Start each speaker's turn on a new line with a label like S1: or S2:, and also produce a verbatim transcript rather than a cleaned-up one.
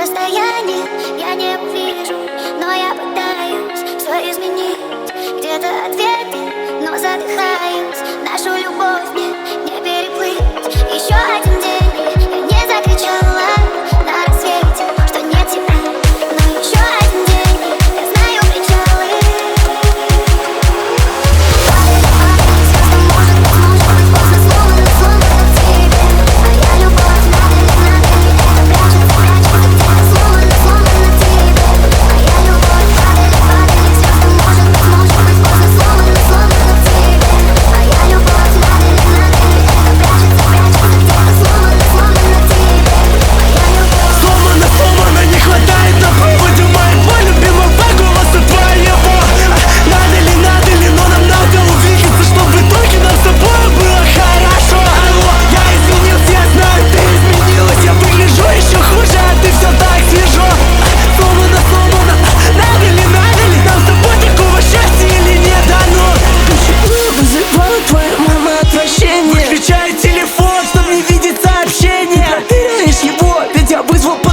S1: расстоянии я не увижу, но я пытаюсь все изменить. Где-то ответы, но задыхаюсь. Нашу любовь мне не переплыть. Еще один день, я не закричала на рассвете, что нет тебя. Но еще один день, я знаю причалы. Падали, падали, все, что может быть, может быть поздно, сломано, сломано в тебе. Моя любовь, надо ли, надо ли, это прячется, прячется где-то, сломано, сломано в тебе. Моя любовь, падали, падали, все, что может быть, может быть поздно, сломано, сломано в тебе. Моя любовь, надо ли, надо ли, это прячется, прячется где-то, сломано, сломано в тебе. Моя любовь.
S2: Сломано, сломано, не хватает на проводе моего любимого голоса твоего. Надо ли, надо ли, но нам надо увидеться, чтобы в итоге нам с тобой было хорошо. Алло, я изменился, я знаю, ты изменилась. Я выгляжу еще хуже, а ты все так свежо. Сломано, сломано, надо ли, надо ли, нам с тобой такого счастья или нет? Да ну, почему вызывала твоя мама отвращение? Выключай телефон, чтоб не видеть сообщения. Проверяешь его, ведь я вызвал